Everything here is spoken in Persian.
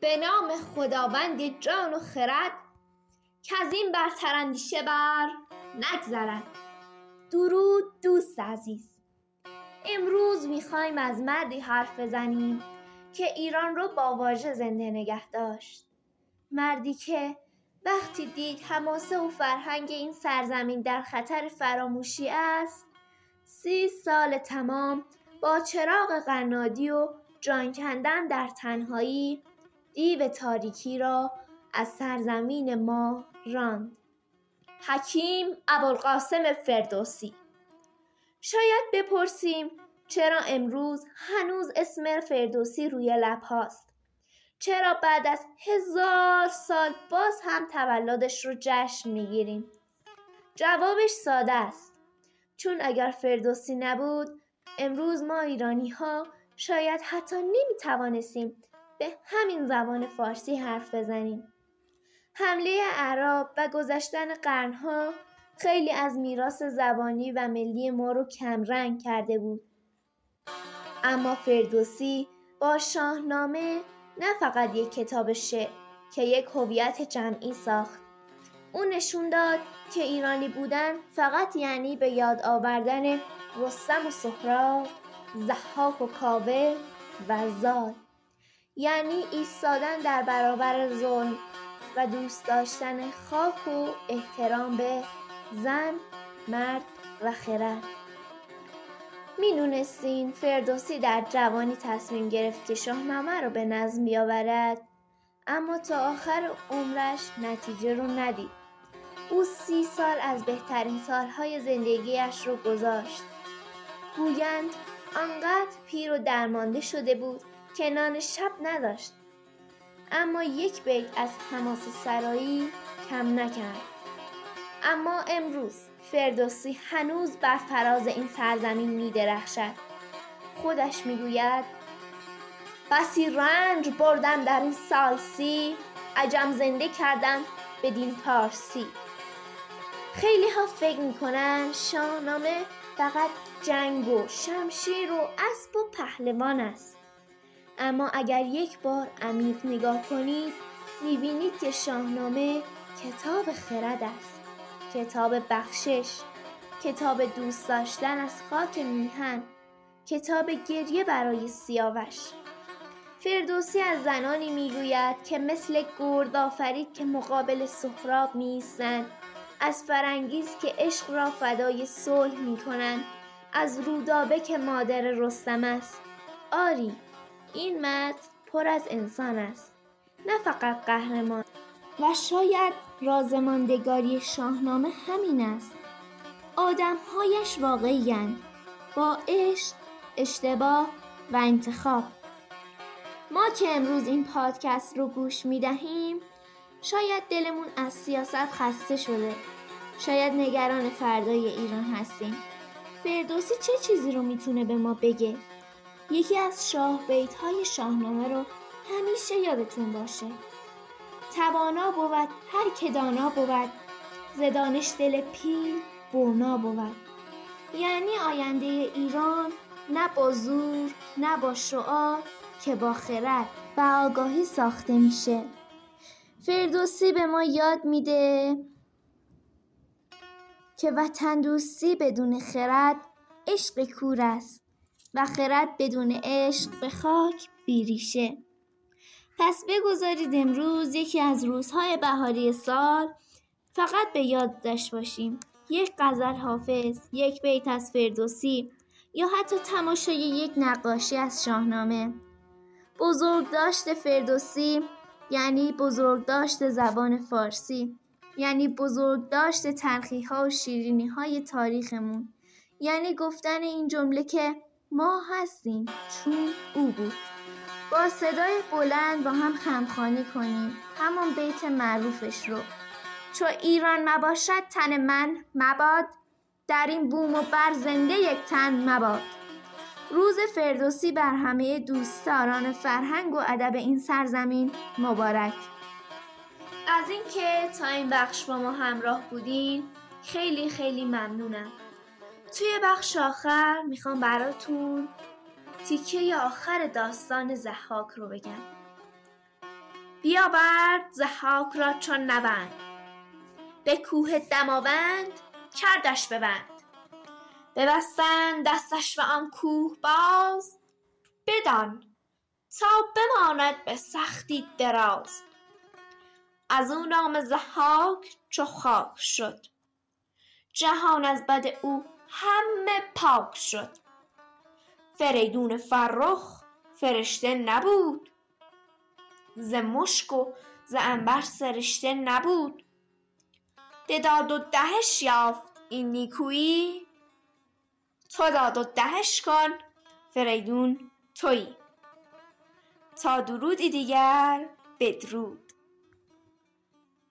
به نام خداوند جان و خرد، که از این برتر اندیشه بر نگذرد. درود دوست عزیز. امروز میخوایم از مردی حرف بزنیم که ایران رو با واژه زنده نگه داشت. مردی که وقتی دید حماسه و فرهنگ این سرزمین در خطر فراموشی است، 30 سال تمام با چراغ قنادی و جان کندن در تنهایی دیو تاریکی را از سرزمین ما راند. حکیم ابوالقاسم فردوسی. شاید بپرسیم چرا امروز هنوز اسم فردوسی روی لب هاست؟ چرا بعد از 1000 سال باز هم تولدش رو جشن میگیریم؟ جوابش ساده است. چون اگر فردوسی نبود، امروز ما ایرانی ها شاید حتی نمیتوانستیم به همین زبان فارسی حرف بزنیم. حمله اعراب و گذشتن قرنها خیلی از میراث زبانی و ملی ما رو کمرنگ کرده بود. اما فردوسی با شاهنامه نه فقط یک کتاب شعر که یک هویت جمعی ساخت. او نشون داد که ایرانی بودن فقط یعنی به یاد آوردن رستم و سهراب، ضحاک و کاوه و زال. یعنی ایستادن در برابر ظلم و دوست داشتن خاک و احترام به زن، مرد و خرد. میدونستین فردوسی در جوانی تصمیم گرفت که شاهنامه رو به نظم بیاورد، اما تا آخر عمرش نتیجه رو ندید. او 30 سال از بهترین سالهای زندگیش رو گذاشت. گویند آنقدر پیر و درمانده شده بود که نان شب نداشت، اما یک بیت از حماسه سرایی کم نکرد. اما امروز فردوسی هنوز بر فراز این سرزمین می درخشد. خودش می گوید بسی رنج بردم در این سال 30، عجم زنده کردم بدین پارسی. خیلی ها فکر می کنن شاهنامه فقط جنگ و شمشیر و اسب و پهلوان است. اما اگر یک بار عمیق نگاه کنید میبینید که شاهنامه کتاب خرد است، کتاب بخشش، کتاب دوست داشتن از خاک میهن، کتاب گریه برای سیاوش. فردوسی از زنانی میگوید که مثل گرد آفرید که مقابل سهراب میایستند، از فرنگیز که عشق را فدای صلح میکنند، از رودابه که مادر رستم است. آری، این متن پر از انسان است، نه فقط قهرمان. و شاید رازماندگاری شاهنامه همین است. آدمهایش واقعی‌اند، با عشق، اشتباه و انتخاب. ما که امروز این پادکست رو گوش میدهیم، شاید دلمون از سیاست خسته شده، شاید نگران فردای ایران هستیم. فردوسی چه چیزی رو میتونه به ما بگه؟ یکی از شاه بیت‌های شاهنامه رو همیشه یادتون باشه: توانا بود هر که دانا بود، ز دانش دل پیر برنا بود. یعنی آینده ایران نه با زور، نه با شعار، که با خرد و آگاهی ساخته میشه. فردوسی به ما یاد میده که وطن دوستی بدون خرد عشق کور است و خرد بدون عشق به خاک بیریشه. پس بگذارید امروز یکی از روزهای بهاری سال فقط به یاد داشته باشیم یک غزل حافظ، یک بیت از فردوسی یا حتی تماشای یک نقاشی از شاهنامه. بزرگداشت فردوسی یعنی بزرگداشت زبان فارسی، یعنی بزرگداشت تلخی‌ها و شیرینی‌های تاریخمون، یعنی گفتن این جمله که ما هستیم چون او بود. با صدای بلند با هم خمخوانی کنیم همون بیت معروفش رو: چو ایران مباشد تن من مباد، در این بوم و بر زنده یک تن مباد. روز فردوسی بر همه دوستداران فرهنگ و ادب این سرزمین مبارک. از این که تا این بخش با ما همراه بودین خیلی خیلی ممنونم. توی بخش آخر میخوام براتون تیکه آخر داستان ضحاک رو بگم. بیاورد ضحاک را چون نوند، به کوه دماوند کردش ببند. ببستند دستش به آن کوه باز، بدان تا بماند به سختی دراز. از او نام ضحاک چو خاک شد، جهان از بد او همه پاک شد. فریدون فرخ فرشته نبود، ز مشک و ز عنبر سرشته نبود. بداد و دهش یافت این نیکویی، تو داد و دهش کن فریدون تویی. تا درودی دیگر بدرود.